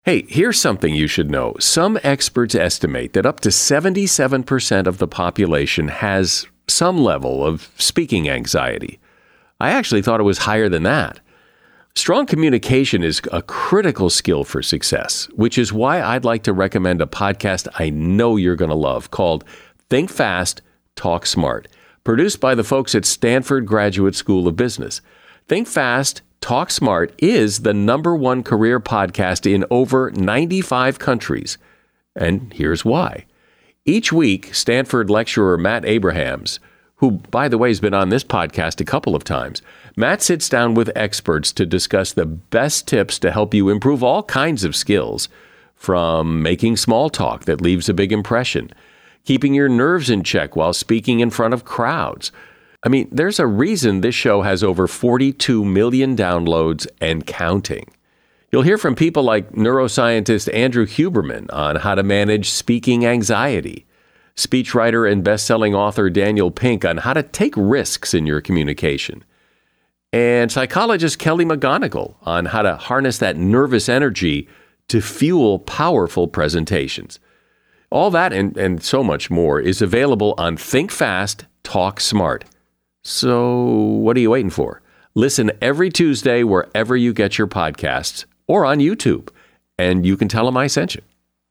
Hey, here's something you should know. Some experts estimate that up to 77% of the population has some level of speaking anxiety. I actually thought it was higher than that. Strong communication is a critical skill for success, which is why I'd like to recommend a podcast I know you're going to love called Think Fast, Talk Smart, produced by the folks at Stanford Graduate School of Business. Think Fast, Talk Smart is the #1 career podcast in over 95 countries. And here's why. Each week, Stanford lecturer Matt Abrahams, who, by the way, has been on this podcast a couple of times, Matt sits down with experts to discuss the best tips to help you improve all kinds of skills, from making small talk that leaves a big impression, keeping your nerves in check while speaking in front of crowds. I mean, there's a reason this show has over 42 million downloads and counting. You'll hear from people like neuroscientist Andrew Huberman on how to manage speaking anxiety, speechwriter and best-selling author Daniel Pink on how to take risks in your communication, and psychologist Kelly McGonigal on how to harness that nervous energy to fuel powerful presentations. All that and so much more is available on Think Fast, Talk Smart. So what are you waiting for? Listen every Tuesday wherever you get your podcasts or on YouTube, and you can tell them I sent you.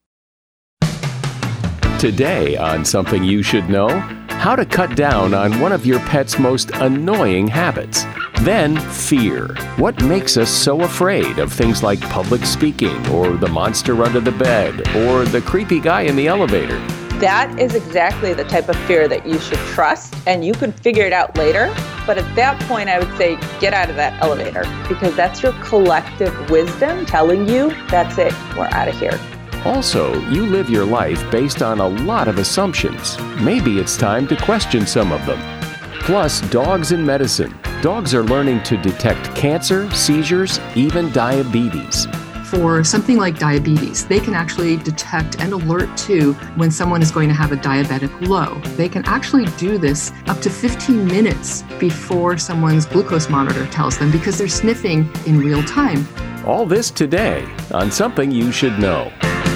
Today on Something You Should Know, how to cut down on one of your pet's most annoying habits. Then, fear. What makes us so afraid of things like public speaking or the monster under the bed or the creepy guy in the elevator? That is exactly the type of fear that you should trust, and you can figure it out later. But at that point, I would say get out of that elevator, because that's your collective wisdom telling you, that's it, we're out of here. Also, you live your life based on a lot of assumptions. Maybe it's time to question some of them. Plus, dogs in medicine. Dogs are learning to detect cancer, seizures, even diabetes. For something like diabetes, they can actually detect and alert to when someone is going to have a diabetic low. They can actually do this up to 15 minutes before someone's glucose monitor tells them, because they're sniffing in real time. All this today on Something You Should Know.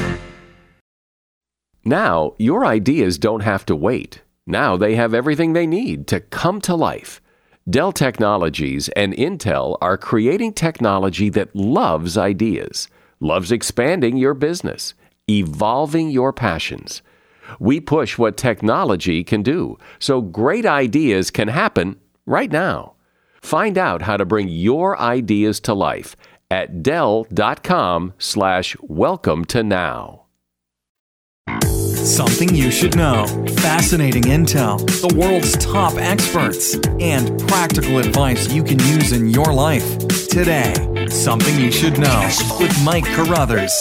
Now, your ideas don't have to wait. Now they have everything they need to come to life. Dell Technologies and Intel are creating technology that loves ideas, loves expanding your business, evolving your passions. We push what technology can do, so great ideas can happen right now. Find out how to bring your ideas to life at Dell.com/welcome to now. Something you should know. Fascinating intel, the world's top experts, and practical advice you can use in your life. Today, Something You Should Know with Mike Carruthers.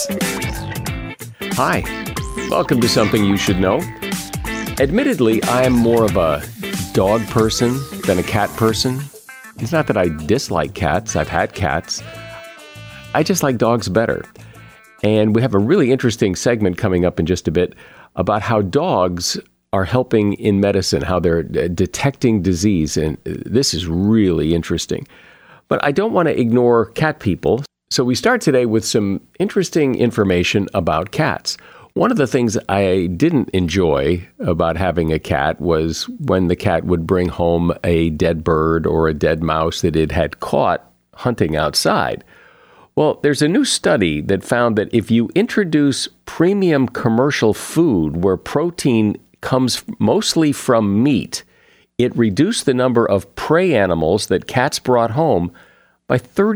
Hi, welcome to Something You Should Know. Admittedly, I am more of a dog person than a cat person. It's not that I dislike cats. I've had cats. I just like dogs better. And we have a really interesting segment coming up in just a bit about how dogs are helping in medicine, how they're detecting disease. And this is really interesting. But I don't want to ignore cat people. So we start today with some interesting information about cats. One of the things I didn't enjoy about having a cat was when the cat would bring home a dead bird or a dead mouse that it had caught hunting outside. Well, there's a new study that found that if you introduce premium commercial food where protein comes mostly from meat, it reduced the number of prey animals that cats brought home by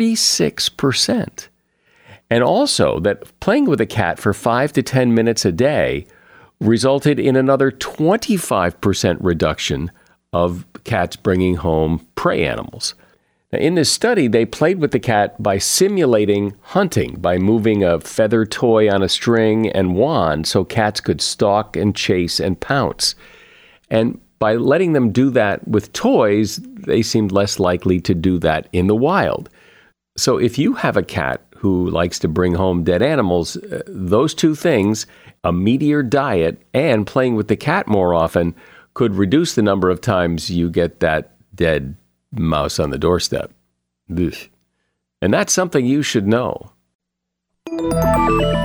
36%. And also that playing with a cat for 5 to 10 minutes a day resulted in another 25% reduction of cats bringing home prey animals. Now, in this study, they played with the cat by simulating hunting, by moving a feather toy on a string and wand so cats could stalk and chase and pounce. And by letting them do that with toys, they seemed less likely to do that in the wild. So if you have a cat who likes to bring home dead animals, those two things, a meatier diet and playing with the cat more often, could reduce the number of times you get that dead mouse on the doorstep. Ugh. And that's something you should know.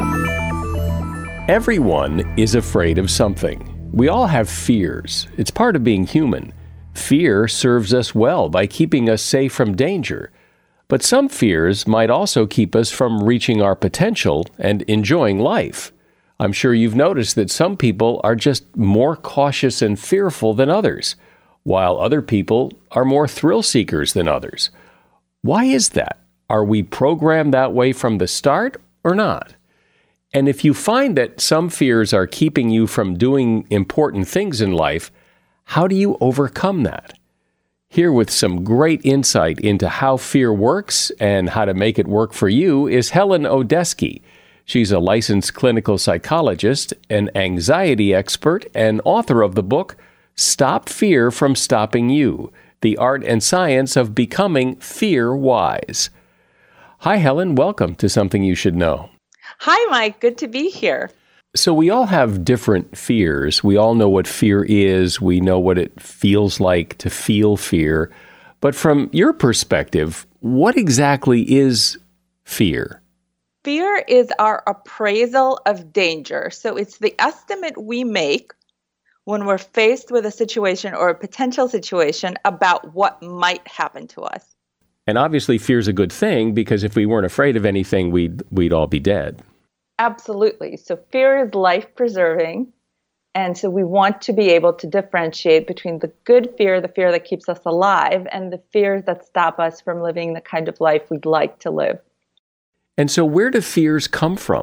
Everyone is afraid of something. We all have fears. It's part of being human. Fear serves us well by keeping us safe from danger. But some fears might also keep us from reaching our potential and enjoying life. I'm sure you've noticed that some people are just more cautious and fearful than others, while other people are more thrill seekers than others. Why is that? Are we programmed that way from the start or not? And if you find that some fears are keeping you from doing important things in life, how do you overcome that? Here with some great insight into how fear works and how to make it work for you is Helen Odesky. She's a licensed clinical psychologist, an anxiety expert, and author of the book, Stop Fear from Stopping You, The Art and Science of Becoming Fear-Wise. Hi, Helen. Welcome to Something You Should Know. Hi, Mike. Good to be here. So we all have different fears. We all know what fear is. We know what it feels like to feel fear. But from your perspective, what exactly is fear? Fear is our appraisal of danger. So it's the estimate we make when we're faced with a situation or a potential situation about what might happen to us. And obviously fear is a good thing because if we weren't afraid of anything, we'd all be dead. Absolutely. So fear is life-preserving. And so we want to be able to differentiate between the good fear, the fear that keeps us alive, and the fears that stop us from living the kind of life we'd like to live. And so where do fears come from?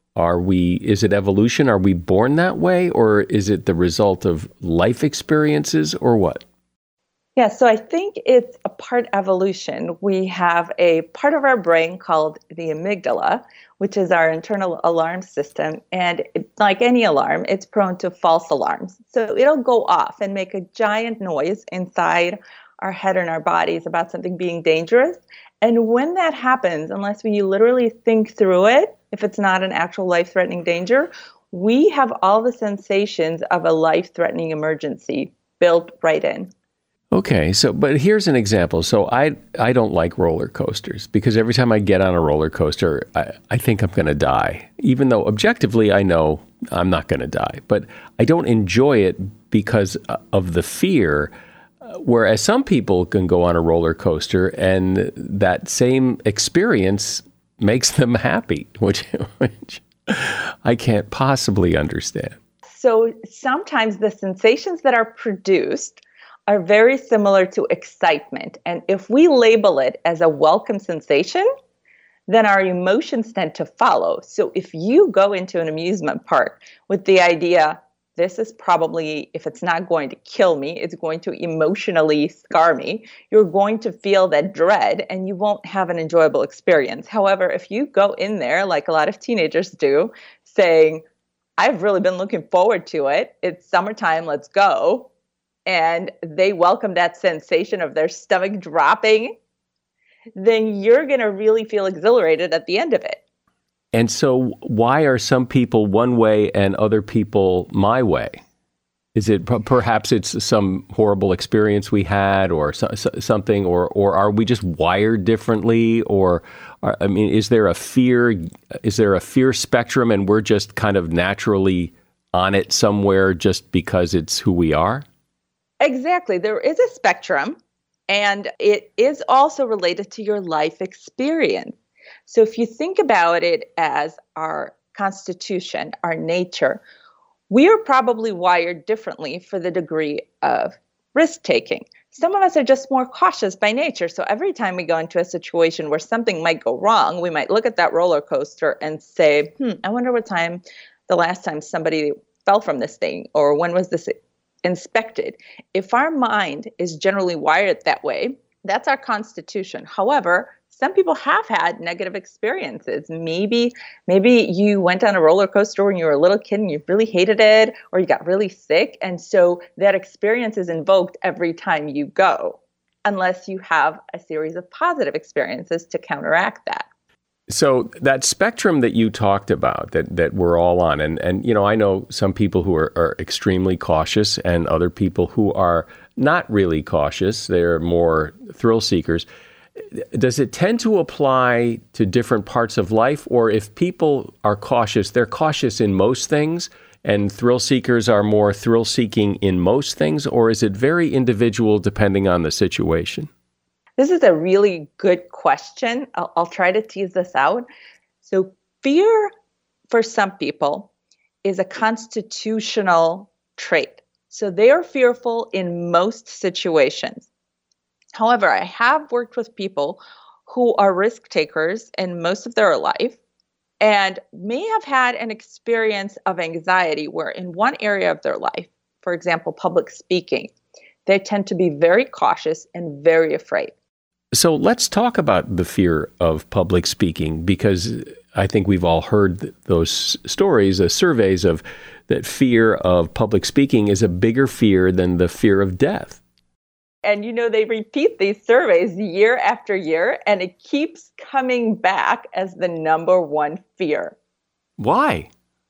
Is it evolution? Are we born that way? Or is it the result of life experiences or what? Yeah, so I think it's a part evolution. We have a part of our brain called the amygdala, which is our internal alarm system. And like any alarm, it's prone to false alarms. So it'll go off and make a giant noise inside our head and our bodies about something being dangerous. And when that happens, unless we literally think through it, if it's not an actual life-threatening danger, we have all the sensations of a life-threatening emergency built right in. Okay, but here's an example. So I don't like roller coasters because every time I get on a roller coaster, I think I'm going to die, even though objectively I know I'm not going to die. But I don't enjoy it because of the fear, whereas some people can go on a roller coaster and that same experience makes them happy, which I can't possibly understand. So sometimes the sensations that are produced are very similar to excitement. And if we label it as a welcome sensation, then our emotions tend to follow. So if you go into an amusement park with the idea, this is probably, if it's not going to kill me, it's going to emotionally scar me, you're going to feel that dread and you won't have an enjoyable experience. However, if you go in there, like a lot of teenagers do, saying, I've really been looking forward to it, it's summertime, let's go, and they welcome that sensation of their stomach dropping, then you're going to really feel exhilarated at the end of it. And so why are some people one way and other people my way? Is it perhaps it's some horrible experience we had or something, or are we just wired differently? Or, I mean, is there a fear spectrum and we're just kind of naturally on it somewhere just because it's who we are? Exactly. There is a spectrum, and it is also related to your life experience. So if you think about it as our constitution, our nature, we are probably wired differently for the degree of risk-taking. Some of us are just more cautious by nature. So every time we go into a situation where something might go wrong, we might look at that roller coaster and say, I wonder the last time somebody fell from this thing, or when was this inspected. If our mind is generally wired that way, that's our constitution. However, some people have had negative experiences. Maybe you went on a roller coaster when you were a little kid and you really hated it, or you got really sick. And so that experience is invoked every time you go, unless you have a series of positive experiences to counteract that. So that spectrum that you talked about, that we're all on, and you know, I know some people who are extremely cautious and other people who are not really cautious. They're more thrill seekers. Does it tend to apply to different parts of life? Or if people are cautious, they're cautious in most things, and thrill seekers are more thrill seeking in most things? Or is it very individual depending on the situation? This is a really good question. I'll try to tease this out. So fear for some people is a constitutional trait. So they are fearful in most situations. However, I have worked with people who are risk takers in most of their life and may have had an experience of anxiety where in one area of their life, for example, public speaking, they tend to be very cautious and very afraid. So let's talk about the fear of public speaking, because I think we've all heard those stories, surveys of that fear of public speaking is a bigger fear than the fear of death. And, they repeat these surveys year after year, and it keeps coming back as the number one fear. Why?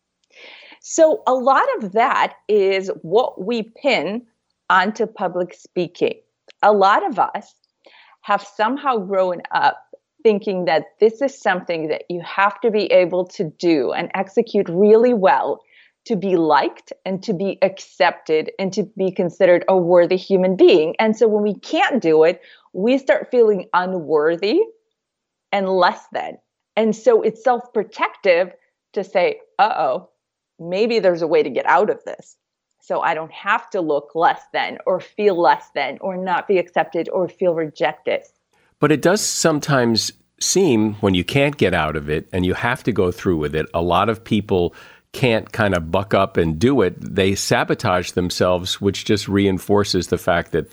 So a lot of that is what we pin onto public speaking. A lot of us have somehow grown up thinking that this is something that you have to be able to do and execute really well to be liked and to be accepted and to be considered a worthy human being. And so when we can't do it, we start feeling unworthy and less than. And so it's self-protective to say, maybe there's a way to get out of this. So I don't have to look less than or feel less than or not be accepted or feel rejected. But it does sometimes seem when you can't get out of it and you have to go through with it, a lot of people can't kind of buck up and do it. They sabotage themselves, which just reinforces the fact that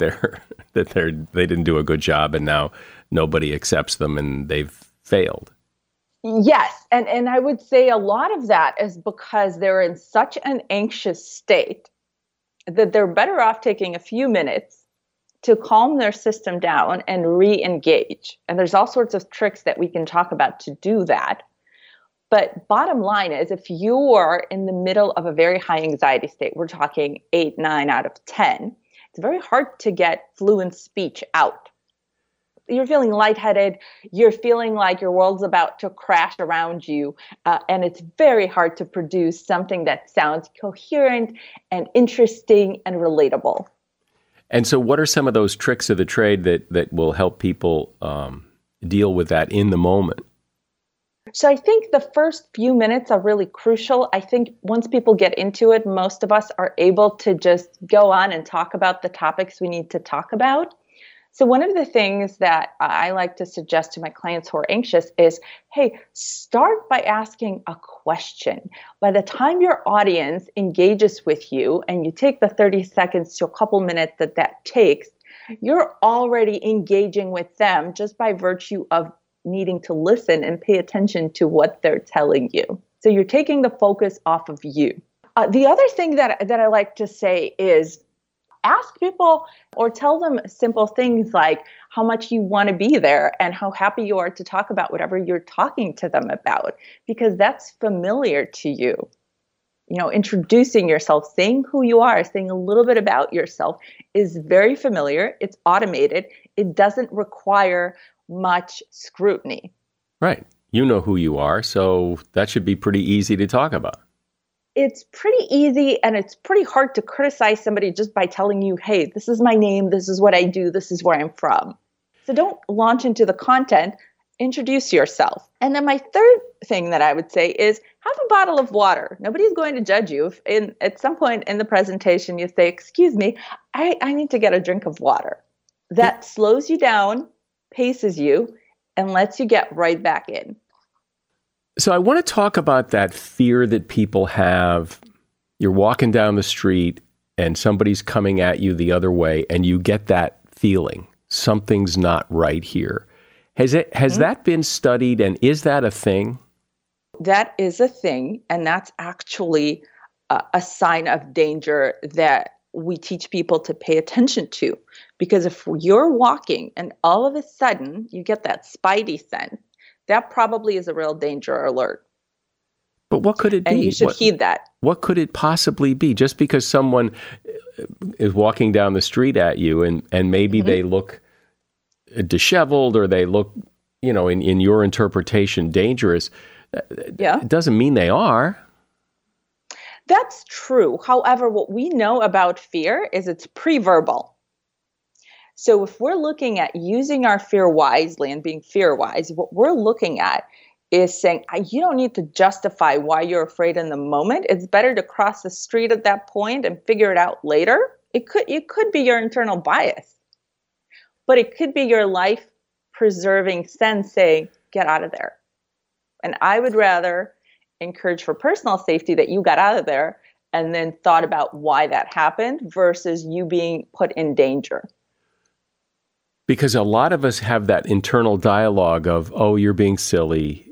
they didn't do a good job and now nobody accepts them and they've failed. Yes. And I would say a lot of that is because they're in such an anxious state that they're better off taking a few minutes to calm their system down and re-engage. And there's all sorts of tricks that we can talk about to do that. But bottom line is, if you are in the middle of a very high anxiety state, we're talking 8, 9 out of 10, it's very hard to get fluent speech out. You're feeling lightheaded, you're feeling like your world's about to crash around you, and it's very hard to produce something that sounds coherent and interesting and relatable. And so what are some of those tricks of the trade that will help people deal with that in the moment? So I think the first few minutes are really crucial. I think once people get into it, most of us are able to just go on and talk about the topics we need to talk about. So one of the things that I like to suggest to my clients who are anxious is, hey, start by asking a question. By the time your audience engages with you and you take the 30 seconds to a couple minutes that takes, you're already engaging with them just by virtue of needing to listen and pay attention to what they're telling you. So you're taking the focus off of you. The other thing that I like to say is ask people or tell them simple things like how much you want to be there and how happy you are to talk about whatever you're talking to them about, because that's familiar to you. Introducing yourself, saying who you are, saying a little bit about yourself is very familiar. It's automated. It doesn't require much scrutiny. Right. You know who you are, so that should be pretty easy to talk about. It's pretty easy, and it's pretty hard to criticize somebody just by telling you, hey, this is my name, this is what I do, this is where I'm from. So don't launch into the content, introduce yourself. And then my third thing that I would say is have a bottle of water. Nobody's going to judge you if at some point in the presentation you say, excuse me, I need to get a drink of water. That slows you down, paces you, and lets you get right back in. So I want to talk about that fear that people have. You're walking down the street and somebody's coming at you the other way and you get that feeling, something's not right here. Has that been studied, and is that a thing? That is a thing, and that's actually a sign of danger that we teach people to pay attention to. Because if you're walking and all of a sudden you get that spidey sense, that probably is a real danger alert. But what could it be? And you should heed that. What could it possibly be? Just because someone is walking down the street at you and maybe they look disheveled or they look, in your interpretation, dangerous, it doesn't mean they are. That's true. However, what we know about fear is it's pre-verbal. So if we're looking at using our fear wisely and being fear wise, what we're looking at is saying, you don't need to justify why you're afraid in the moment. It's better to cross the street at that point and figure it out later. It could be your internal bias, but it could be your life preserving sense saying, get out of there. And I would rather encourage for personal safety that you got out of there and then thought about why that happened versus you being put in danger. Because a lot of us have that internal dialogue of, oh, you're being silly,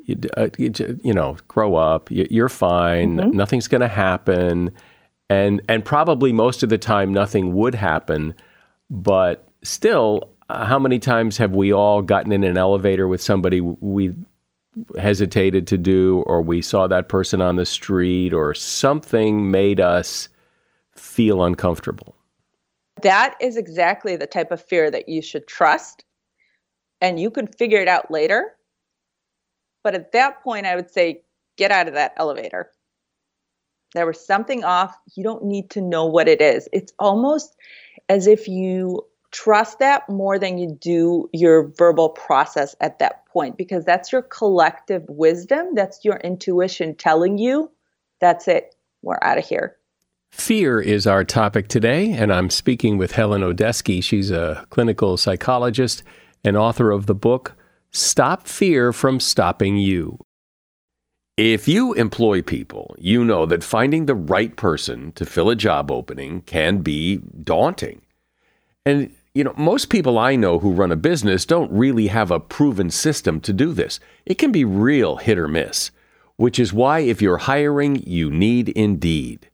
grow up, you're fine, nothing's going to happen. And probably most of the time nothing would happen. But still, how many times have we all gotten in an elevator with somebody we hesitated to do, or we saw that person on the street, or something made us feel uncomfortable? That is exactly the type of fear that you should trust, and you can figure it out later. But at that point, I would say, get out of that elevator. There was something off. You don't need to know what it is. It's almost as if you trust that more than you do your verbal process at that point, because that's your collective wisdom. That's your intuition telling you, that's it. We're out of here. Fear is our topic today, and I'm speaking with Helen Odesky. She's a clinical psychologist and author of the book, Stop Fear from Stopping You. If you employ people, you know that finding the right person to fill a job opening can be daunting. And, most people I know who run a business don't really have a proven system to do this. It can be real hit or miss, which is why if you're hiring, you need Indeed.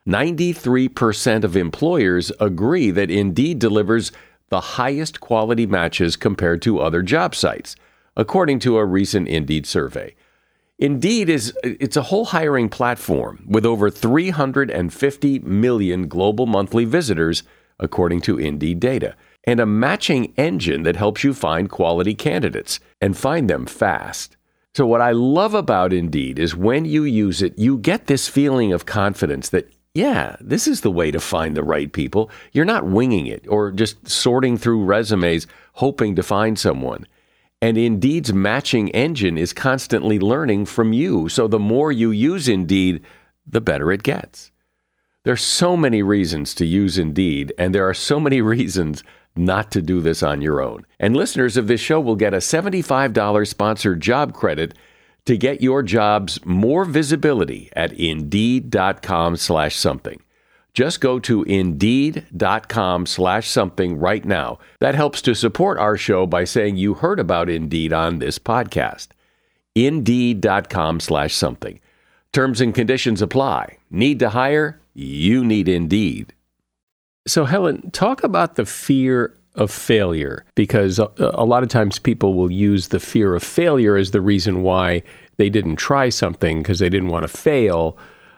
93% of employers agree that Indeed delivers the highest quality matches compared to other job sites, according to a recent Indeed survey. Indeed it's a whole hiring platform with over 350 million global monthly visitors, according to Indeed data, and a matching engine that helps you find quality candidates and find them fast. So what I love about Indeed is when you use it, you get this feeling of confidence that, yeah, this is the way to find the right people. You're not winging it or just sorting through resumes hoping to find someone. And Indeed's matching engine is constantly learning from you. So the more you use Indeed, the better it gets. There's so many reasons to use Indeed, and there are so many reasons not to do this on your own. And listeners of this show will get a $75 sponsored job credit to get your jobs more visibility at Indeed.com/something. Just go to Indeed.com/something right now. That helps to support our show by saying you heard about Indeed on this podcast. Indeed.com/something. Terms and conditions apply. Need to hire? You need Indeed. So Helen, talk about the fear of failure, because a lot of times people will use the fear of failure as the reason why they didn't try something because they didn't want to fail.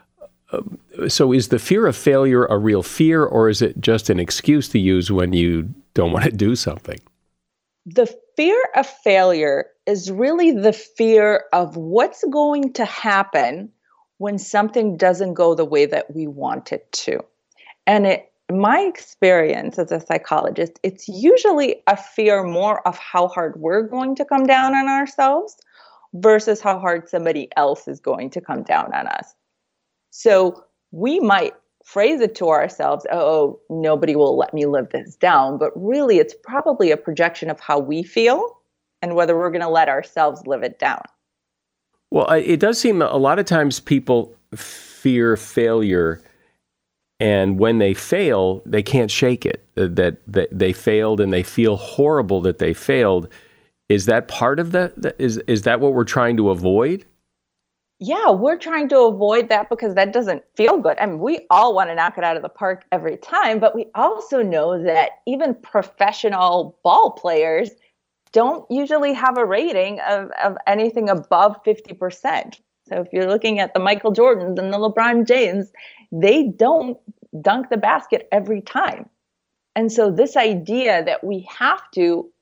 So is the fear of failure a real fear, or is it just an excuse to use when you don't want to do something? The fear of failure is really the fear of what's going to happen when something doesn't go the way that we want it to. And in my experience as a psychologist, it's usually a fear more of how hard we're going to come down on ourselves versus how hard somebody else is going to come down on us. So we might phrase it to ourselves, oh, nobody will let me live this down. But really, it's probably a projection of how we feel and whether we're going to let ourselves live it down. Well, it does seem a lot of times people fear failure, and when they fail, they can't shake it, that they failed and they feel horrible that they failed. Is that part of that? Is that what we're trying to avoid? Yeah, we're trying to avoid that because that doesn't feel good. I mean, we all want to knock it out of the park every time, but we also know that even professional ball players don't usually have a rating of anything above 50%. So if you're looking at the Michael Jordans and the LeBron James, they don't dunk the basket every time. And so this idea that we have to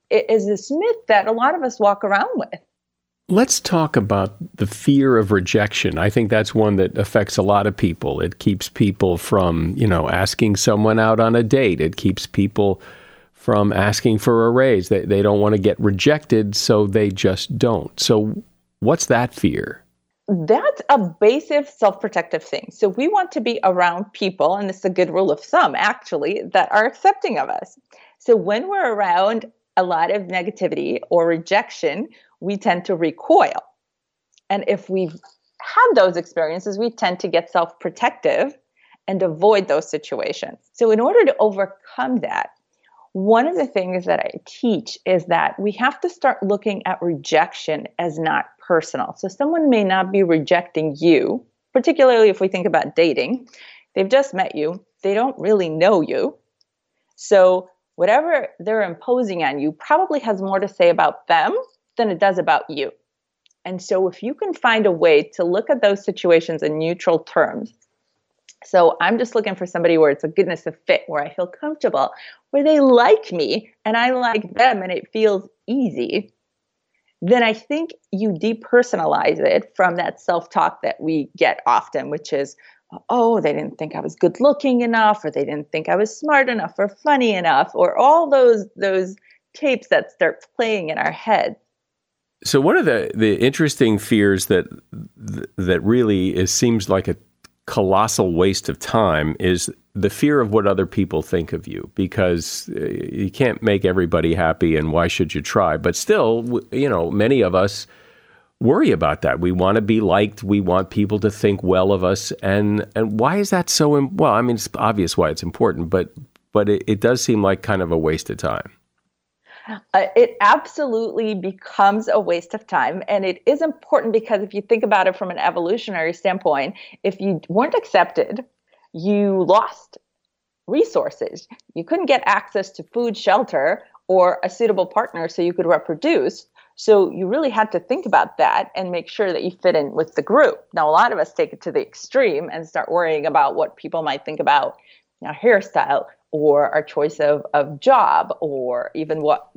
is this myth that a lot of us walk around with. Let's talk about the fear of rejection. I think that's one that affects a lot of people. It keeps people from, asking someone out on a date. It keeps people from asking for a raise. They don't want to get rejected, so they just don't. So what's that fear? That's a basic self-protective thing. So we want to be around people, and this is a good rule of thumb, actually, that are accepting of us. So when we're around a lot of negativity or rejection, we tend to recoil. And if we've had those experiences, we tend to get self-protective and avoid those situations. So in order to overcome that, one of the things that I teach is that we have to start looking at rejection as not personal. So someone may not be rejecting you, particularly if we think about dating. They've just met you. They don't really know you. So whatever they're imposing on you probably has more to say about them than it does about you. And so if you can find a way to look at those situations in neutral terms, so I'm just looking for somebody where it's a goodness of fit, where I feel comfortable, where they like me and I like them and it feels easy, then I think you depersonalize it from that self-talk that we get often, which is, oh, they didn't think I was good looking enough, or they didn't think I was smart enough or funny enough, or all those tapes that start playing in our head. So one of the interesting fears that really seems like a colossal waste of time is the fear of what other people think of you, because you can't make everybody happy, and why should you try? But still, many of us worry about that. We want to be liked. We want people to think well of us. And why is that so? Well, I mean, it's obvious why it's important, but it does seem like kind of a waste of time. It absolutely becomes a waste of time. And it is important because if you think about it from an evolutionary standpoint, if you weren't accepted, you lost resources. You couldn't get access to food, shelter, or a suitable partner so you could reproduce. So you really had to think about that and make sure that you fit in with the group. Now, a lot of us take it to the extreme and start worrying about what people might think about our hairstyle, or our choice of job, or even what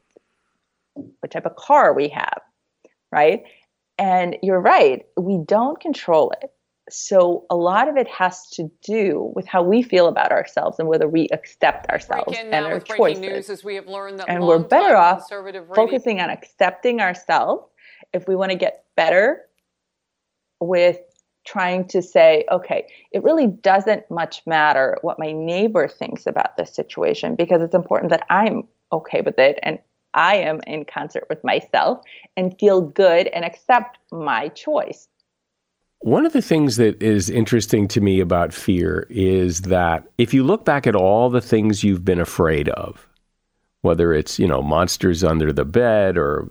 type of car we have, right? And you're right, we don't control it. So a lot of it has to do with how we feel about ourselves and whether we accept ourselves and our choices. News as we have learned that and we're better off focusing on accepting ourselves if we want to get better with trying to say, okay, it really doesn't much matter what my neighbor thinks about this situation, because it's important that I'm okay with it and I am in concert with myself and feel good and accept my choice. One of the things that is interesting to me about fear is that if you look back at all the things you've been afraid of, whether it's, monsters under the bed or,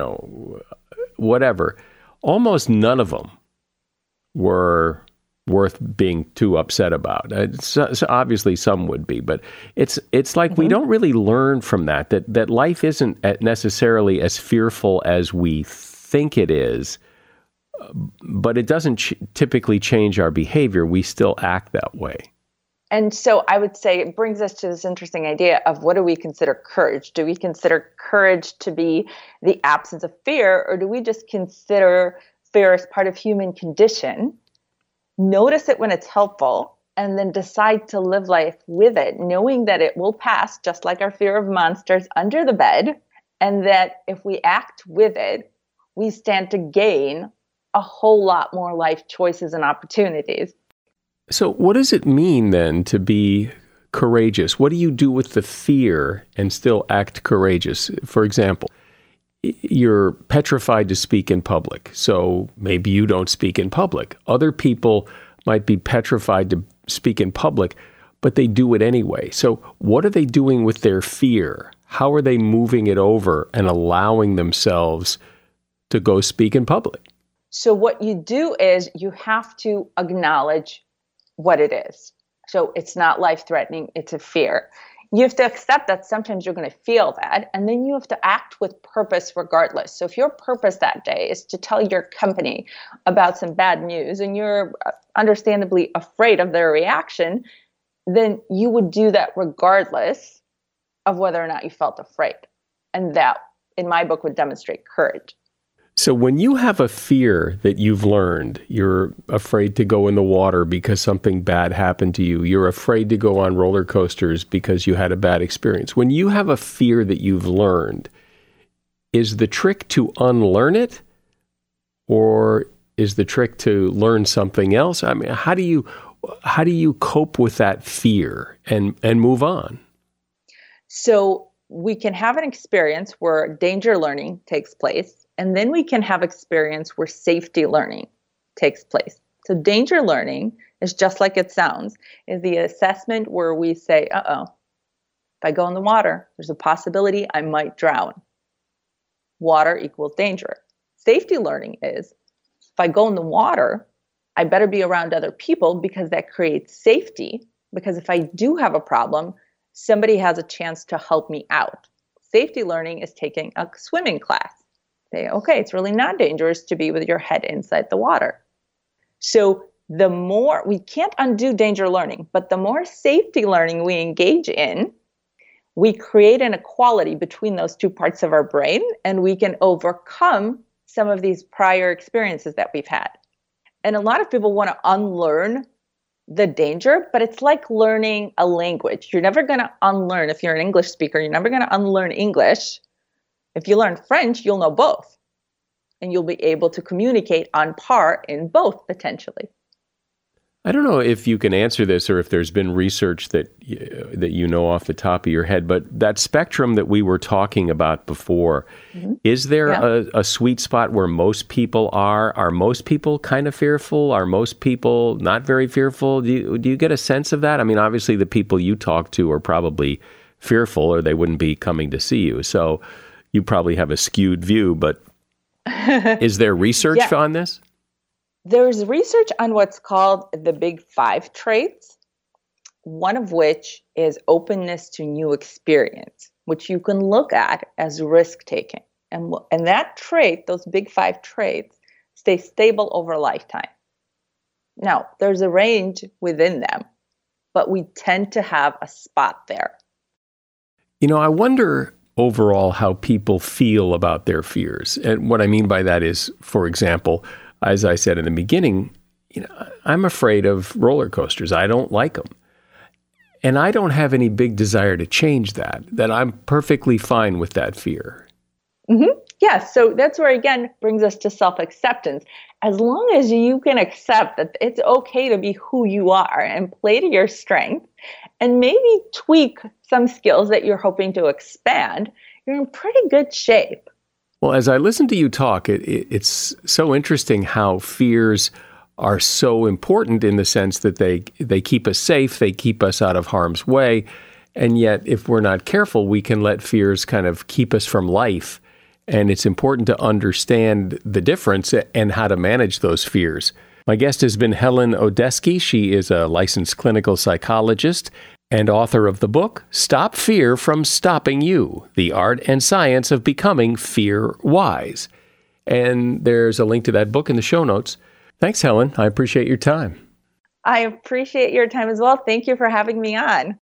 whatever, almost none of them were worth being too upset about. So obviously some would be, but it's like we don't really learn from that life isn't necessarily as fearful as we think it is, but it doesn't typically change our behavior. We still act that way. And so I would say it brings us to this interesting idea of what do we consider courage? Do we consider courage to be the absence of fear, or do we just consider fear as part of human condition, notice it when it's helpful, and then decide to live life with it, knowing that it will pass, just like our fear of monsters under the bed, and that if we act with it, we stand to gain a whole lot more life choices and opportunities. So what does it mean then to be courageous? What do you do with the fear and still act courageous? For example, you're petrified to speak in public, so maybe you don't speak in public. Other people might be petrified to speak in public, but they do it anyway. So what are they doing with their fear? How are they moving it over and allowing themselves to go speak in public? So what you do is you have to acknowledge what it is. So it's not life-threatening, it's a fear. You have to accept that sometimes you're going to feel that, and then you have to act with purpose regardless. So if your purpose that day is to tell your company about some bad news and you're understandably afraid of their reaction, then you would do that regardless of whether or not you felt afraid. And that, in my book, would demonstrate courage. So when you have a fear that you've learned, you're afraid to go in the water because something bad happened to you, you're afraid to go on roller coasters because you had a bad experience. When you have a fear that you've learned, is the trick to unlearn it, or is the trick to learn something else? I mean, how do you cope with that fear and move on? So we can have an experience where danger learning takes place, and then we can have experience where safety learning takes place. So danger learning is just like it sounds, is the assessment where we say, if I go in the water, there's a possibility I might drown. Water equals danger. Safety learning is, if I go in the water, I better be around other people because that creates safety. Because if I do have a problem, somebody has a chance to help me out. Safety learning is taking a swimming class. Say, okay, it's really not dangerous to be with your head inside the water. So the more, we can't undo danger learning, but the more safety learning we engage in, we create an equality between those two parts of our brain, and we can overcome some of these prior experiences that we've had. And a lot of people want to unlearn the danger, but it's like learning a language. You're never going to unlearn, if you're an English speaker, you're never going to unlearn English. If you learn French, you'll know both, and you'll be able to communicate on par in both potentially. I don't know if you can answer this or if there's been research that you know off the top of your head, but that spectrum that we were talking about before, is there a sweet spot where most people are? Are most people kind of fearful? Are most people not very fearful? Do you get a sense of that? I mean, obviously the people you talk to are probably fearful or they wouldn't be coming to see you. So you probably have a skewed view, but is there research on this? There's research on what's called the Big Five traits, one of which is openness to new experience, which you can look at as risk-taking. And that trait, those Big Five traits, stay stable over a lifetime. Now, there's a range within them, but we tend to have a spot there. You know, I wonder overall how people feel about their fears. And what I mean by that is, for example, as I said in the beginning, I'm afraid of roller coasters. I don't like them. And I don't have any big desire to change that I'm perfectly fine with that fear. Mm-hmm. Yeah, so that's where, again, brings us to self-acceptance. As long as you can accept that it's okay to be who you are and play to your strength and maybe tweak some skills that you're hoping to expand, you're in pretty good shape. Well, as I listen to you talk, it's so interesting how fears are so important in the sense that they keep us safe, they keep us out of harm's way, and yet if we're not careful, we can let fears kind of keep us from life. And it's important to understand the difference and how to manage those fears. My guest has been Helen Odesky. She is a licensed clinical psychologist and author of the book, Stop Fear from Stopping You, The Art and Science of Becoming Fear-Wise. And there's a link to that book in the show notes. Thanks, Helen. I appreciate your time. I appreciate your time as well. Thank you for having me on.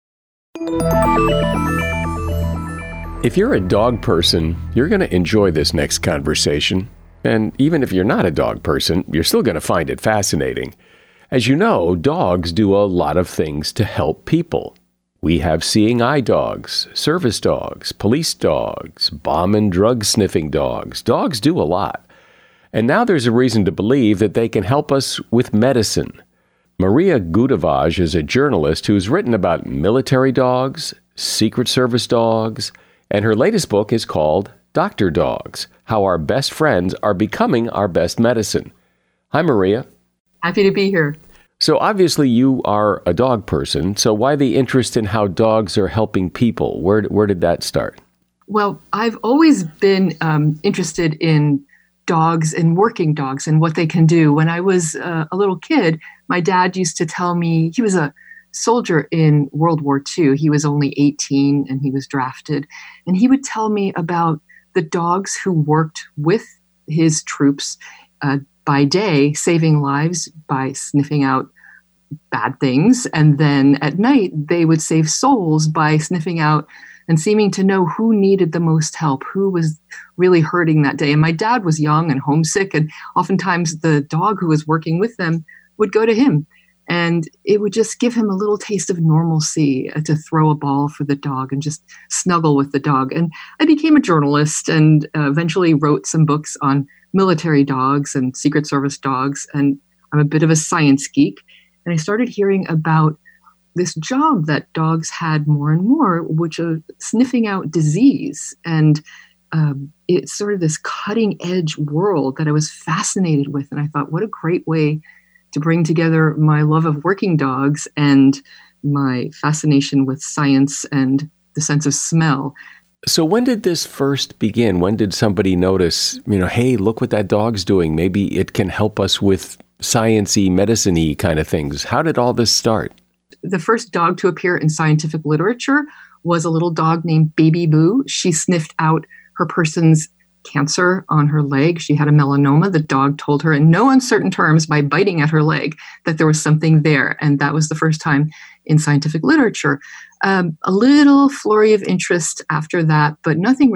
If you're a dog person, you're going to enjoy this next conversation. And even if you're not a dog person, you're still going to find it fascinating. As you know, dogs do a lot of things to help people. We have seeing eye dogs, service dogs, police dogs, bomb and drug sniffing dogs. Dogs do a lot. And now there's a reason to believe that they can help us with medicine. Maria Gudavaj is a journalist who's written about military dogs, Secret Service dogs, and her latest book is called Doctor Dogs, How Our Best Friends Are Becoming Our Best Medicine. Hi, Maria. Happy to be here. So obviously you are a dog person, so why the interest in how dogs are helping people? Where did that start? Well, I've always been interested in dogs and working dogs and what they can do. When I was a little kid, my dad used to tell me, he was a soldier in World War II. He was only 18 and he was drafted. And he would tell me about the dogs who worked with his troops by day, saving lives by sniffing out bad things. And then at night, they would save souls by sniffing out and seeming to know who needed the most help, who was really hurting that day. And my dad was young and homesick, and oftentimes the dog who was working with them would go to him. And it would just give him a little taste of normalcy to throw a ball for the dog and just snuggle with the dog. And I became a journalist and eventually wrote some books on military dogs and Secret Service dogs. And I'm a bit of a science geek. And I started hearing about this job that dogs had more and more, which is sniffing out disease. And it's sort of this cutting edge world that I was fascinated with. And I thought, what a great way to bring together my love of working dogs and my fascination with science and the sense of smell. So when did this first begin? When did somebody notice, hey, look what that dog's doing. Maybe it can help us with science-y, medicine-y kind of things. How did all this start? The first dog to appear in scientific literature was a little dog named Baby Boo. She sniffed out her person's cancer on her leg. She had a melanoma. The dog told her in no uncertain terms by biting at her leg that there was something there. And that was the first time in scientific literature. A little flurry of interest after that, but nothing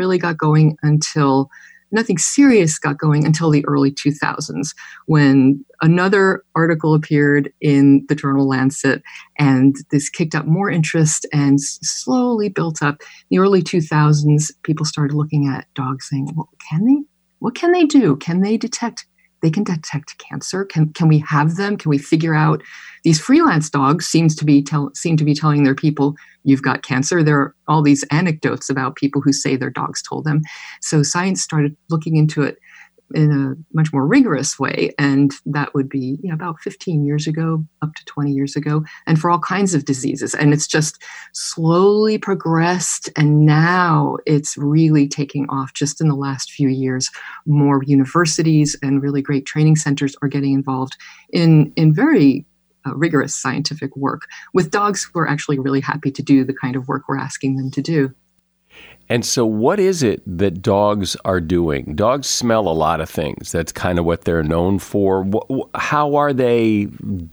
serious got going until the early 2000s, when another article appeared in the journal Lancet, and this kicked up more interest and slowly built up. In the early 2000s, people started looking at dogs saying, well, what can they do? They can detect cancer. Can we have them? Can we figure out? These freelance dogs seem to be telling their people, you've got cancer. There are all these anecdotes about people who say their dogs told them. So science started looking into it in a much more rigorous way. And that would be about 15 years ago, up to 20 years ago, and for all kinds of diseases. And it's just slowly progressed. And now it's really taking off just in the last few years. More universities and really great training centers are getting involved in very rigorous scientific work with dogs who are actually really happy to do the kind of work we're asking them to do. And so what is it that dogs are doing? Dogs smell a lot of things. That's kind of what they're known for. How are they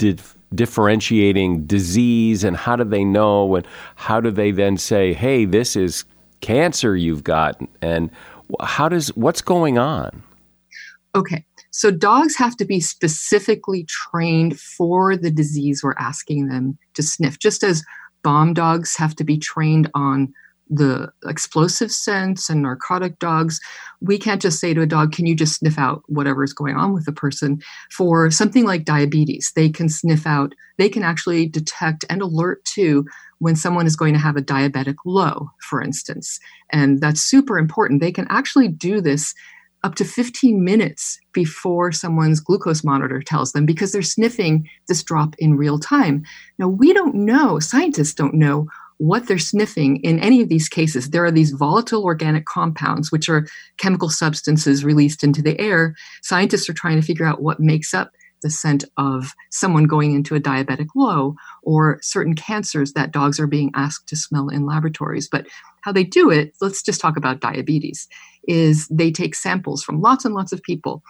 differentiating disease, and how do they know, and how do they then say, hey, this is cancer you've got? And what's going on? Okay. So dogs have to be specifically trained for the disease we're asking them to sniff, just as bomb dogs have to be trained on the explosive sense and narcotic dogs. We can't just say to a dog, can you just sniff out whatever is going on with the person? For something like diabetes, they can actually detect and alert to when someone is going to have a diabetic low, for instance. And that's super important. They can actually do this up to 15 minutes before someone's glucose monitor tells them, because they're sniffing this drop in real time. Now, we don't know, scientists don't know what they're sniffing in any of these cases. There are these volatile organic compounds, which are chemical substances released into the air. Scientists are trying to figure out what makes up the scent of someone going into a diabetic low, or certain cancers that dogs are being asked to smell in laboratories. But how they do it, let's just talk about diabetes, is they take samples from lots and lots of people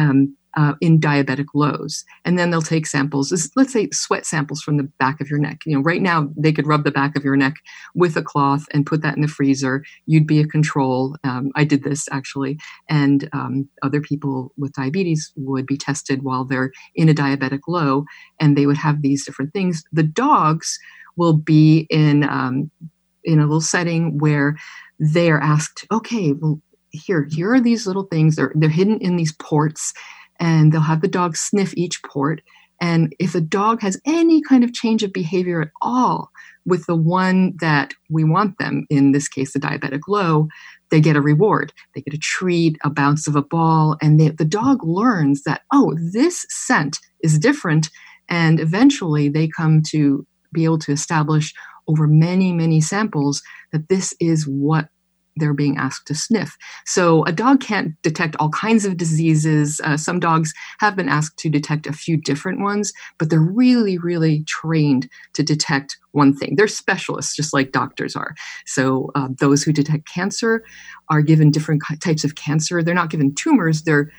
in diabetic lows. And then they'll take samples, let's say sweat samples from the back of your neck. Right now they could rub the back of your neck with a cloth and put that in the freezer. You'd be a control. I did this actually. And other people with diabetes would be tested while they're in a diabetic low, and they would have these different things. The dogs will be in a little setting where they are asked, okay, well, here are these little things. They're hidden in these ports, and they'll have the dog sniff each port. And if a dog has any kind of change of behavior at all with the one that we want them, in this case, the diabetic low, they get a reward. They get a treat, a bounce of a ball, and the dog learns that, oh, this scent is different. And eventually they come to be able to establish over many, many samples that this is what they're being asked to sniff. So a dog can't detect all kinds of diseases. Some dogs have been asked to detect a few different ones, but they're really, really trained to detect one thing. They're specialists, just like doctors are. So those who detect cancer are given different types of cancer. They're not given tumors. They're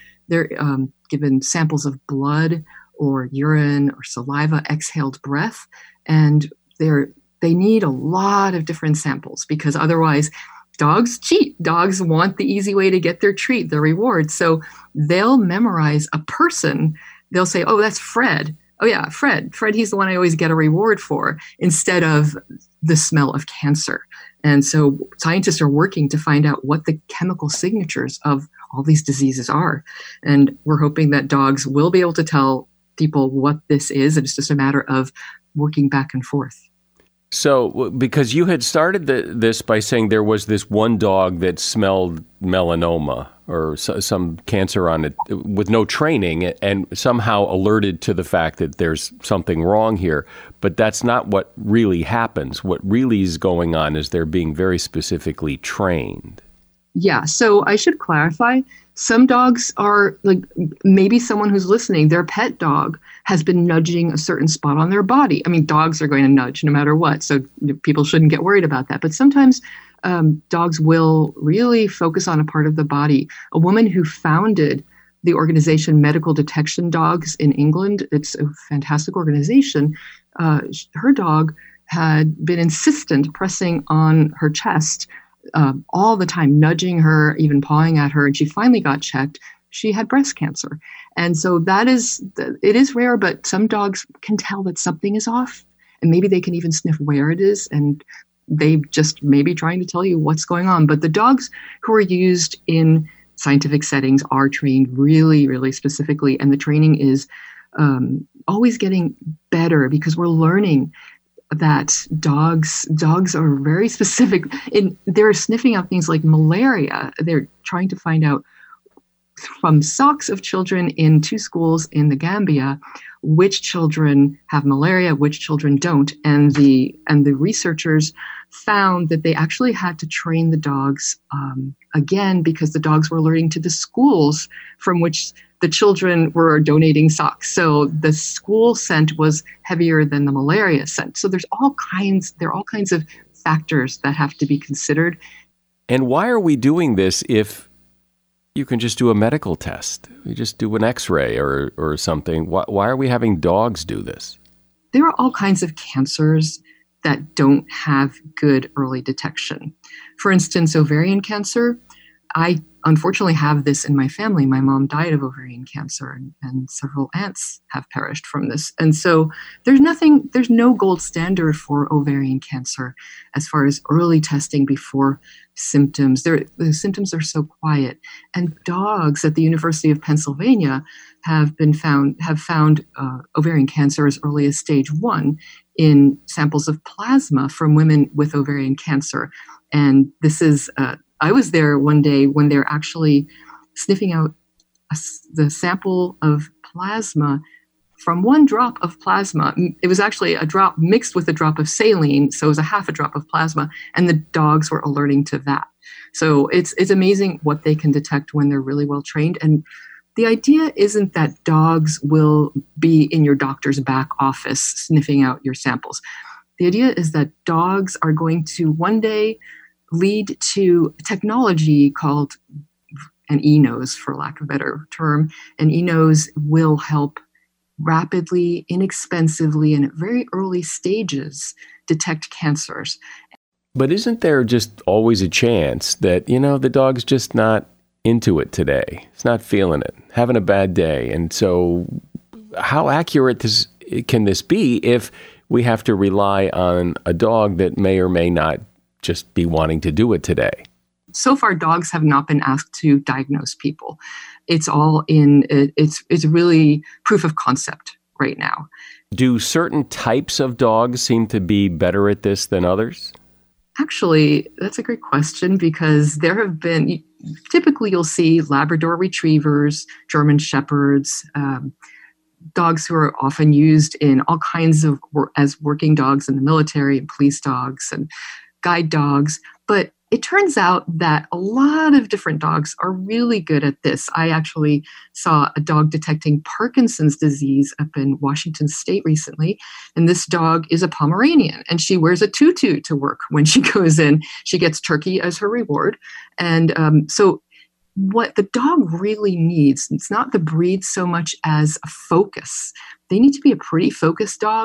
given samples of blood or urine or saliva, exhaled breath, and they're they need a lot of different samples because otherwise dogs cheat. Dogs want the easy way to get their treat, their reward. So they'll memorize a person. They'll say, oh, that's Fred. Oh, yeah, Fred. Fred, he's the one I always get a reward for, instead of the smell of cancer. And so scientists are working to find out what the chemical signatures of all these diseases are. And we're hoping that dogs will be able to tell people what this is. And it's just a matter of working back and forth. So, because you had started this by saying there was this one dog that smelled melanoma or some cancer on it with no training and somehow alerted to the fact that there's something wrong here. But that's not what really happens. What really is going on is they're being very specifically trained. Yeah, so I should clarify. Some dogs are like, maybe someone who's listening, their pet dog has been nudging a certain spot on their body. I mean, dogs are going to nudge no matter what, so people shouldn't get worried about that. But sometimes dogs will really focus on a part of the body. A woman who founded the organization Medical Detection Dogs in England, it's a fantastic organization. Her dog had been insistent, pressing on her chest all the time, nudging her, even pawing at her, and she finally got checked. She had breast cancer. And so it is rare, but some dogs can tell that something is off, and maybe they can even sniff where it is, and they just may be trying to tell you what's going on. But the dogs who are used in scientific settings are trained really, really specifically, and the training is always getting better because we're learning that dogs are very specific. They're sniffing out things like malaria. They're trying to find out from socks of children in 2 schools in the Gambia which children have malaria, which children don't. And the researchers found that they actually had to train the dogs again because the dogs were alerting to the schools from which the children were donating socks. So the school scent was heavier than the malaria scent. So there are all kinds of factors that have to be considered. And why are we doing this if you can just do a medical test? You just do an X-ray or something. Why are we having dogs do this? There are all kinds of cancers that don't have good early detection. For instance, ovarian cancer. I unfortunately have this in my family. My mom died of ovarian cancer, and several aunts have perished from this. And so there's no gold standard for ovarian cancer as far as early testing before symptoms. The symptoms are so quiet. And dogs at the University of Pennsylvania have found ovarian cancer as early as stage 1 in samples of plasma from women with ovarian cancer. And this is I was there one day when they're actually sniffing out the sample of plasma from one drop of plasma. It was actually a drop mixed with a drop of saline, so it was a half a drop of plasma, and the dogs were alerting to that. So it's amazing what they can detect when they're really well trained. And the idea isn't that dogs will be in your doctor's back office sniffing out your samples. The idea is that dogs are going to one day lead to technology called an e-nose, for lack of a better term. An e-nose will help rapidly, inexpensively, and at very early stages detect cancers. But isn't there just always a chance that, the dog's just not into it today? It's not feeling it, having a bad day. And so how accurate can this be if we have to rely on a dog that may or may not just be wanting to do it today? So far, dogs have not been asked to diagnose people. It's really proof of concept right now. Do certain types of dogs seem to be better at this than others? Actually, that's a great question because there have been, typically you'll see Labrador retrievers, German shepherds, dogs who are often used in all kinds of, as working dogs in the military and police dogs and guide dogs. But it turns out that a lot of different dogs are really good at this. I actually saw a dog detecting Parkinson's disease up in Washington State recently. And this dog is a Pomeranian, and she wears a tutu to work when she goes in. She gets turkey as her reward. And so what the dog really needs, it's not the breed so much as a focus. They need to be a pretty focused dog.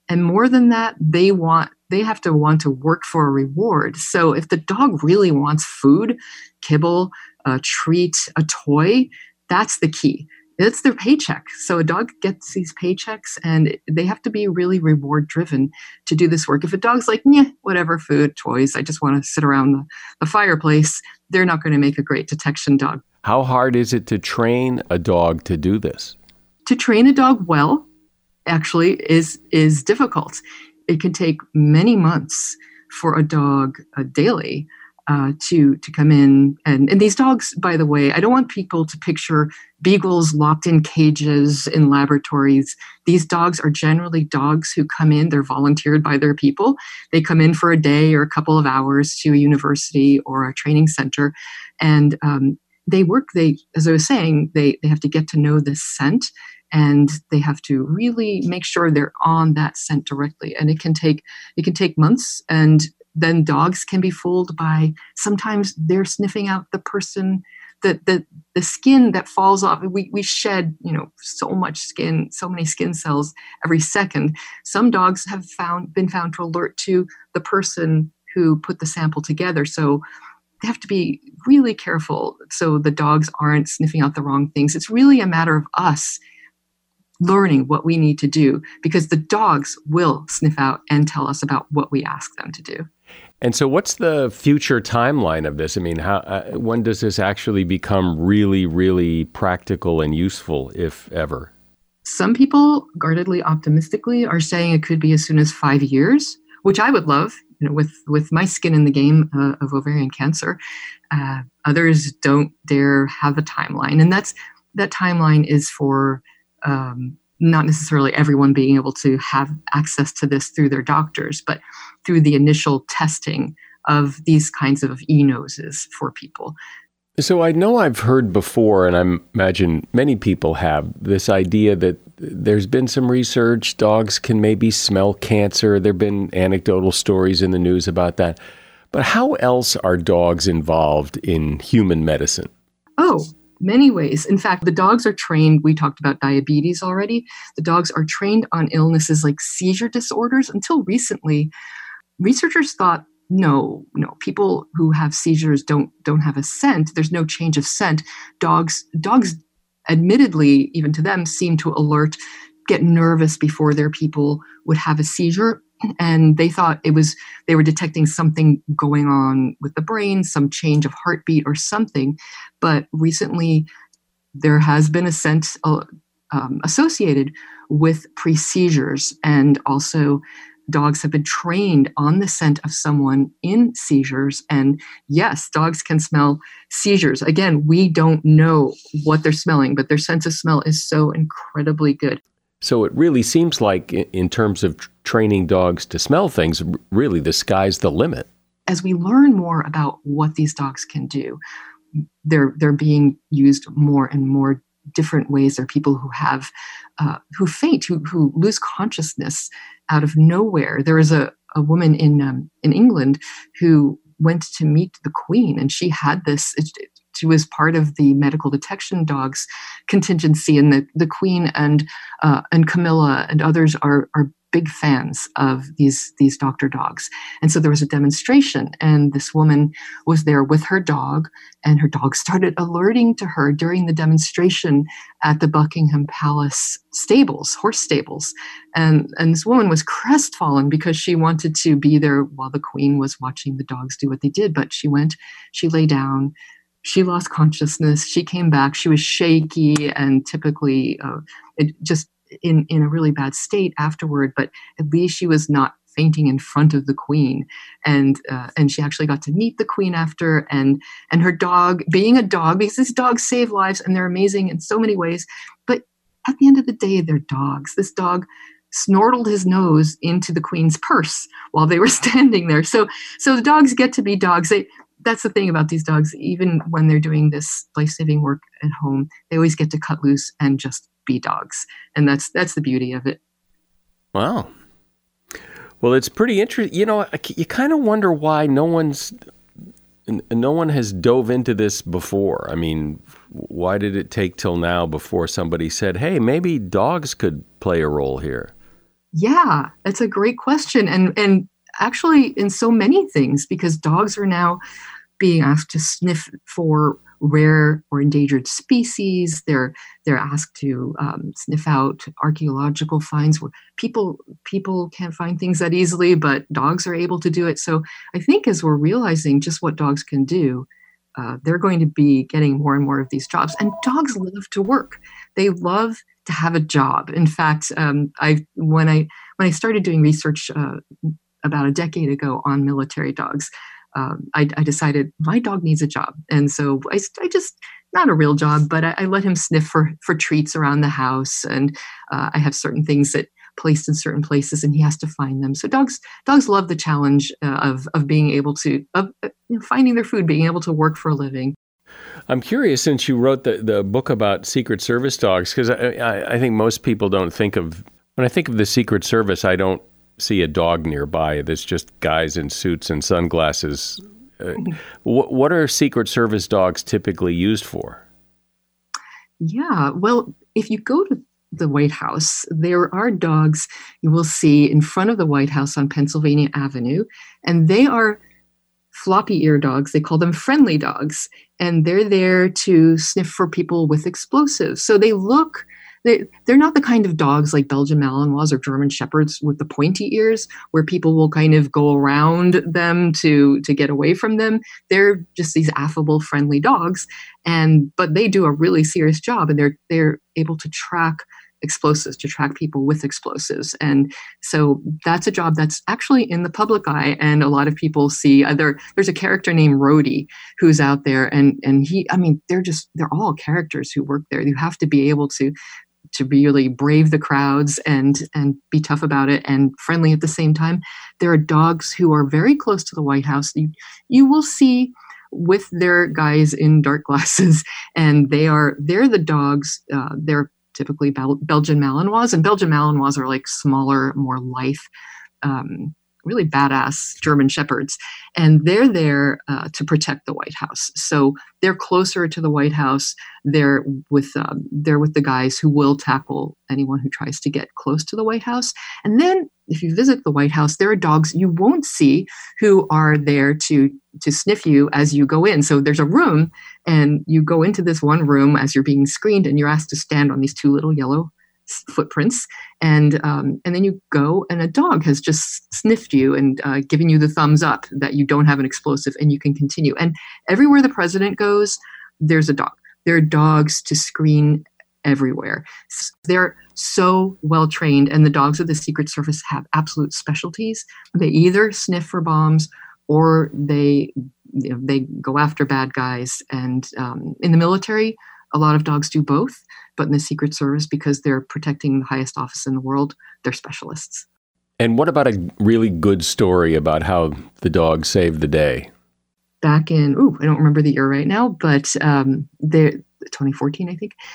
And more than that, they have to want to work for a reward. So if the dog really wants food, kibble, a treat, a toy, that's the key. It's their paycheck. So a dog gets these paychecks and they have to be really reward driven to do this work. If a dog's like, yeah, whatever, food, toys, I just want to sit around the fireplace, they're not going to make a great detection dog. How hard is it to train a dog to do this? To train a dog well actually is difficult. It can take many months for a dog daily to come in. And these dogs, by the way, I don't want people to picture beagles locked in cages in laboratories. These dogs are generally dogs who come in, they're volunteered by their people. They come in for a day or a couple of hours to a university or a training center. And they work, as I was saying, they have to get to know this scent. And they have to really make sure they're on that scent directly. And it can take months. And then dogs can be fooled by, sometimes they're sniffing out the person, the skin that falls off. We shed, so much skin, so many skin cells every second. Some dogs have been found to alert to the person who put the sample together. So they have to be really careful so the dogs aren't sniffing out the wrong things. It's really a matter of us learning what we need to do, because the dogs will sniff out and tell us about what we ask them to do. And so what's the future timeline of this? I mean, when does this actually become really, really practical and useful, if ever? Some people, guardedly optimistically, are saying it could be as soon as 5 years, which I would love, with my skin in the game of ovarian cancer. Others don't dare have a timeline. And that timeline is for not necessarily everyone being able to have access to this through their doctors, but through the initial testing of these kinds of e-noses for people. So I know I've heard before, and I imagine many people have, this idea that there's been some research, dogs can maybe smell cancer. There have been anecdotal stories in the news about that. But how else are dogs involved in human medicine? Oh, many ways. In fact, the dogs are trained, we talked about diabetes already. The dogs are trained on illnesses like seizure disorders. Until recently, researchers thought, no, people who have seizures don't have a scent. There's no change of scent. Dogs, admittedly, even to them, seem to alert, get nervous before their people would have a seizure. And they thought they were detecting something going on with the brain, some change of heartbeat or something. But recently, there has been a scent associated with pre-seizures, and also dogs have been trained on the scent of someone in seizures. And yes, dogs can smell seizures. Again, we don't know what they're smelling, but their sense of smell is so incredibly good. So it really seems like in terms of training dogs to smell things, really the sky's the limit. As we learn more about what these dogs can do, they're being used more and more different ways. There are people who have who faint, who lose consciousness out of nowhere. There is a woman in England who went to meet the Queen, and she had this. She was part of the medical detection dogs contingency, and the Queen and Camilla and others are big fans of these doctor dogs. And so there was a demonstration, and this woman was there with her dog, and her dog started alerting to her during the demonstration at the Buckingham Palace stables, horse stables. And this woman was crestfallen because she wanted to be there while the Queen was watching the dogs do what they did. But she went, she lay down, she lost consciousness, she came back, she was shaky and typically just in a really bad state afterward, but at least she was not fainting in front of the Queen. And she actually got to meet the Queen after, and her dog, being a dog, because these dogs save lives and they're amazing in so many ways. But at the end of the day, they're dogs. This dog snortled his nose into the Queen's purse while they were standing there. So the dogs get to be dogs. That's the thing about these dogs. Even when they're doing this life-saving work at home, they always get to cut loose and just be dogs. And that's the beauty of it. Wow. Well, it's pretty interesting. You kind of wonder why no one has dove into this before. I mean, why did it take till now before somebody said, hey, maybe dogs could play a role here? Yeah, that's a great question. And actually in so many things, because dogs are now being asked to sniff for rare or endangered species. They're asked to sniff out archaeological finds where people can't find things that easily, but dogs are able to do it. So I think as we're realizing just what dogs can do, they're going to be getting more and more of these jobs. And dogs love to work. They love to have a job. In fact, when I started doing research about a decade ago on military dogs, I decided my dog needs a job. And so I just, not a real job, but I let him sniff for treats around the house. And I have certain things that placed in certain places and he has to find them. So dogs love the challenge of being able to, finding their food, being able to work for a living. I'm curious, since you wrote the book about Secret Service dogs, because I think most people don't think of, when I think of the Secret Service, I don't see a dog nearby. There's just guys in suits and sunglasses. What are Secret Service dogs typically used for? Yeah, well, if you go to the White House, there are dogs you will see in front of the White House on Pennsylvania Avenue, and they are floppy ear dogs. They call them friendly dogs, and they're there to sniff for people with explosives. So they're not the kind of dogs like Belgian Malinois or German Shepherds with the pointy ears where people will kind of go around them to get away from them. They're just these affable, friendly dogs, but they do a really serious job, and they're able to track explosives, to track people with explosives. And so that's a job that's actually in the public eye, and a lot of people see there's a character named Rhodey who's out there, and they're all characters who work there. You have to be able to really brave the crowds and be tough about it and friendly at the same time. There are dogs who are very close to the White House. You will see with their guys in dark glasses, and they're the dogs. They're typically Belgian Malinois, and Belgian Malinois are like smaller, more lithe, really badass German Shepherds, and they're there to protect the White House. So they're closer to the White House. They're with the guys who will tackle anyone who tries to get close to the White House. And then if you visit the White House, there are dogs you won't see who are there to sniff you as you go in. So there's a room, and you go into this one room as you're being screened, and you're asked to stand on these two little yellow footprints, and then you go, and a dog has just sniffed you and given you the thumbs up that you don't have an explosive, and you can continue. And everywhere the president goes, there's a dog. There are dogs to screen everywhere. They're so well trained, and the dogs of the Secret Service have absolute specialties. They either sniff for bombs or they go after bad guys. And in the military, a lot of dogs do both. But in the Secret Service, because they're protecting the highest office in the world, they're specialists. And what about a really good story about how the dog saved the day? Back in, I don't remember the year right now, but 2014, I think.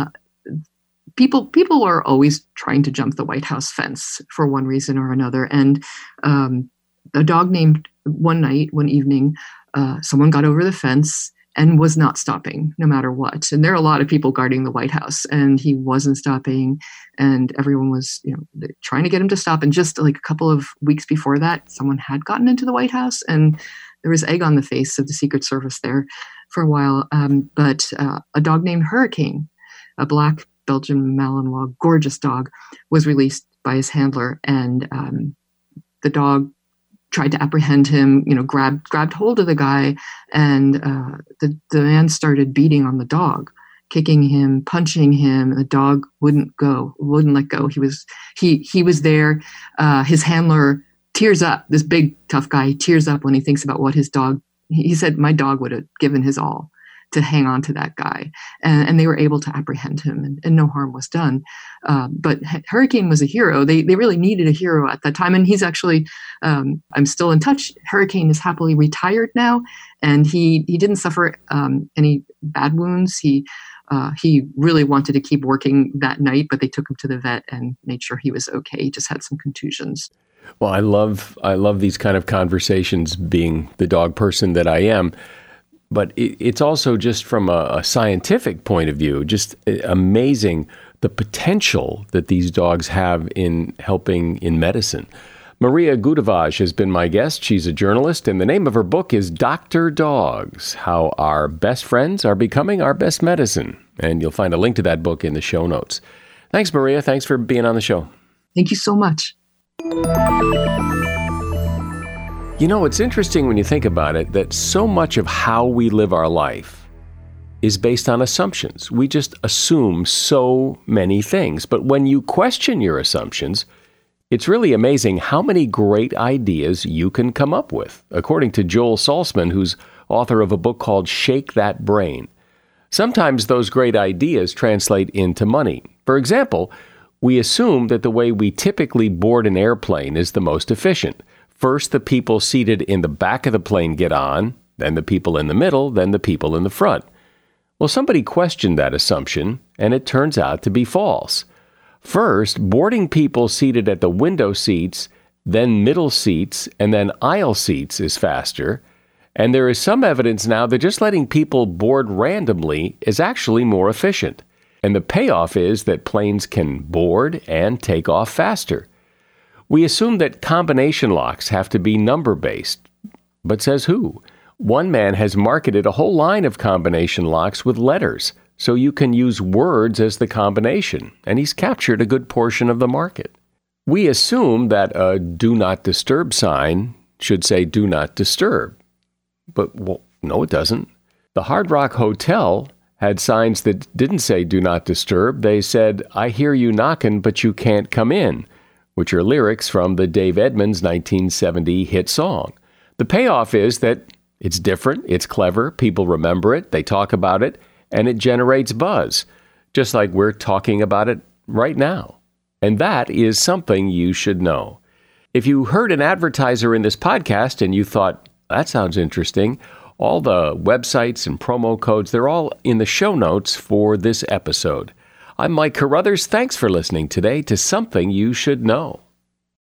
People are always trying to jump the White House fence for one reason or another. And a dog named one evening, someone got over the fence and was not stopping no matter what. And there are a lot of people guarding the White House, and he wasn't stopping, and everyone was, trying to get him to stop. And just like a couple of weeks before that, someone had gotten into the White House, and there was egg on the face of the Secret Service there for a while. But a dog named Hurricane, a black Belgian Malinois, gorgeous dog, was released by his handler, and the dog tried to apprehend him, grabbed hold of the guy, and the man started beating on the dog, kicking him, punching him. The dog wouldn't let go. He was there. His handler tears up. This big tough guy tears up when he thinks about what his dog. He said, "My dog would have given his all to hang on to that guy," and they were able to apprehend him, and no harm was done. But Hurricane was a hero. They really needed a hero at that time, and he's actually, I'm still in touch. Hurricane is happily retired now, and he didn't suffer any bad wounds. He really wanted to keep working that night, but they took him to the vet and made sure he was okay. He just had some contusions. Well, I love these kind of conversations, being the dog person that I am. But it's also just from a scientific point of view, just amazing the potential that these dogs have in helping in medicine. Maria Gudevaj has been my guest. She's a journalist, and the name of her book is Dr. Dogs, How Our Best Friends Are Becoming Our Best Medicine. And you'll find a link to that book in the show notes. Thanks, Maria. Thanks for being on the show. Thank you so much. You know, it's interesting when you think about it that so much of how we live our life is based on assumptions. We just assume so many things. But when you question your assumptions, it's really amazing how many great ideas you can come up with, according to Joel Salzman, who's author of a book called Shake That Brain. Sometimes those great ideas translate into money. For example, we assume that the way we typically board an airplane is the most efficient. First, the people seated in the back of the plane get on, then the people in the middle, then the people in the front. Well, somebody questioned that assumption, and it turns out to be false. First, boarding people seated at the window seats, then middle seats, and then aisle seats is faster. And there is some evidence now that just letting people board randomly is actually more efficient. And the payoff is that planes can board and take off faster. We assume that combination locks have to be number-based. But says who? One man has marketed a whole line of combination locks with letters, so you can use words as the combination, and he's captured a good portion of the market. We assume that a do not disturb sign should say do not disturb. But, well, no, it doesn't. The Hard Rock Hotel had signs that didn't say do not disturb. They said, I hear you knocking, but you can't come in, which are lyrics from the Dave Edmunds 1970 hit song. The payoff is that it's different, it's clever, people remember it, they talk about it, and it generates buzz, just like we're talking about it right now. And that is something you should know. If you heard an advertiser in this podcast and you thought, that sounds interesting, all the websites and promo codes, they're all in the show notes for this episode. I'm Mike Carruthers. Thanks for listening today to Something You Should Know.